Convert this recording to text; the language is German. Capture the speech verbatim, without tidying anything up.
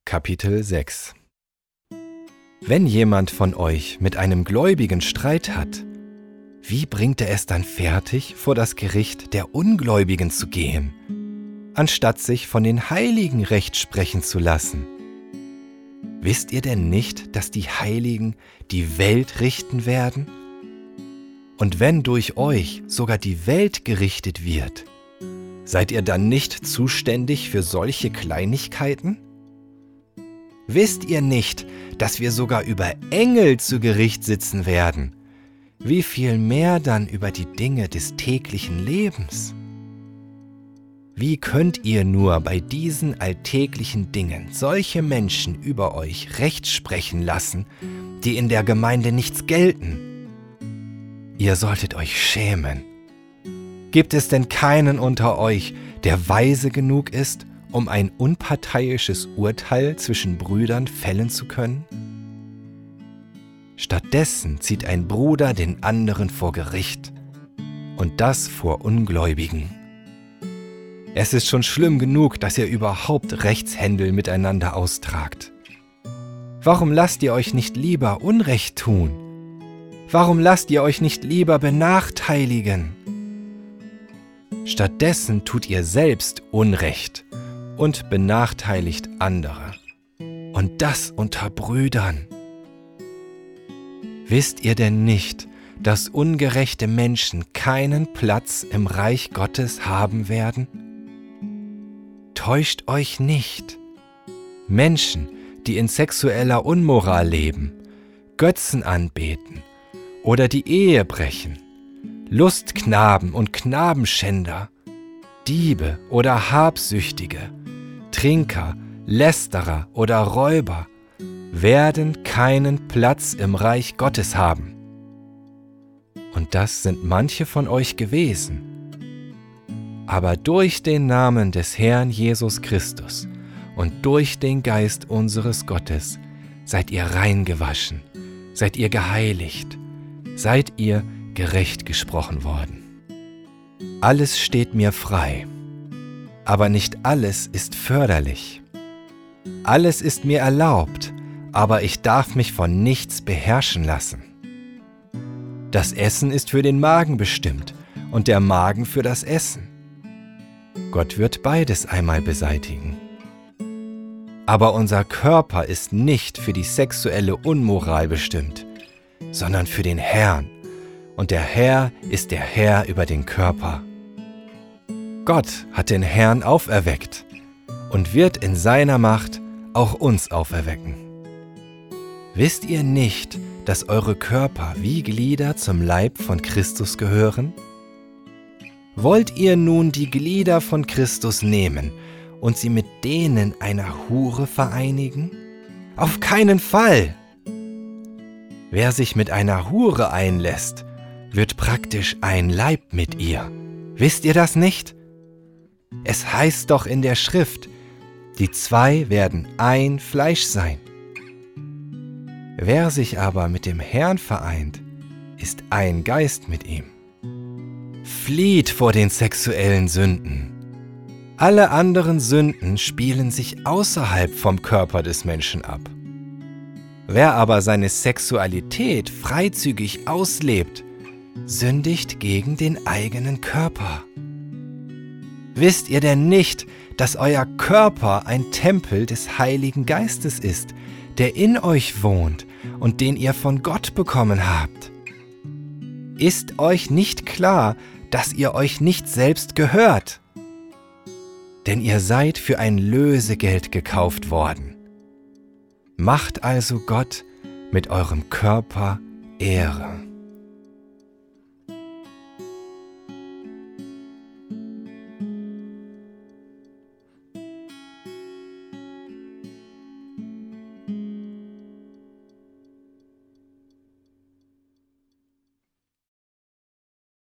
Kapitel sechs. Wenn jemand von euch mit einem Gläubigen Streit hat, wie bringt er es dann fertig, vor das Gericht der Ungläubigen zu gehen, anstatt sich von den Heiligen Recht sprechen zu lassen? Wisst ihr denn nicht, dass die Heiligen die Welt richten werden? Und wenn durch euch sogar die Welt gerichtet wird, seid ihr dann nicht zuständig für solche Kleinigkeiten? Wisst ihr nicht, dass wir sogar über Engel zu Gericht sitzen werden? Wie viel mehr dann über die Dinge des täglichen Lebens? Wie könnt ihr nur bei diesen alltäglichen Dingen solche Menschen über euch Recht sprechen lassen, die in der Gemeinde nichts gelten? Ihr solltet euch schämen. Gibt es denn keinen unter euch, der weise genug ist, um ein unparteiisches Urteil zwischen Brüdern fällen zu können? Stattdessen zieht ein Bruder den anderen vor Gericht, und das vor Ungläubigen. Es ist schon schlimm genug, dass ihr überhaupt Rechtshändel miteinander austragt. Warum lasst ihr euch nicht lieber Unrecht tun? Warum lasst ihr euch nicht lieber benachteiligen? Stattdessen tut ihr selbst Unrecht und benachteiligt andere. Und das unter Brüdern. Wisst ihr denn nicht, dass ungerechte Menschen keinen Platz im Reich Gottes haben werden? Täuscht euch nicht. Menschen, die in sexueller Unmoral leben, Götzen anbeten oder die Ehe brechen, Lustknaben und Knabenschänder, Diebe oder Habsüchtige, Trinker, Lästerer oder Räuber, werden keinen Platz im Reich Gottes haben. Und das sind manche von euch gewesen. Aber durch den Namen des Herrn Jesus Christus und durch den Geist unseres Gottes seid ihr reingewaschen, seid ihr geheiligt, seid ihr gerecht gesprochen worden. Alles steht mir frei, aber nicht alles ist förderlich. Alles ist mir erlaubt, aber ich darf mich von nichts beherrschen lassen. Das Essen ist für den Magen bestimmt und der Magen für das Essen. Gott wird beides einmal beseitigen. Aber unser Körper ist nicht für die sexuelle Unmoral bestimmt, sondern für den Herrn, und der Herr ist der Herr über den Körper. Gott hat den Herrn auferweckt und wird in seiner Macht auch uns auferwecken. Wisst ihr nicht, dass eure Körper wie Glieder zum Leib von Christus gehören? Wollt ihr nun die Glieder von Christus nehmen und sie mit denen einer Hure vereinigen? Auf keinen Fall! Wer sich mit einer Hure einlässt, wird praktisch ein Leib mit ihr. Wisst ihr das nicht? Es heißt doch in der Schrift, die zwei werden ein Fleisch sein. Wer sich aber mit dem Herrn vereint, ist ein Geist mit ihm. Flieht vor den sexuellen Sünden. Alle anderen Sünden spielen sich außerhalb vom Körper des Menschen ab. Wer aber seine Sexualität freizügig auslebt, sündigt gegen den eigenen Körper. Wisst ihr denn nicht, dass euer Körper ein Tempel des Heiligen Geistes ist, der in euch wohnt und den ihr von Gott bekommen habt? Ist euch nicht klar, dass ihr euch nicht selbst gehört? Denn ihr seid für ein Lösegeld gekauft worden. Macht also Gott mit eurem Körper Ehre.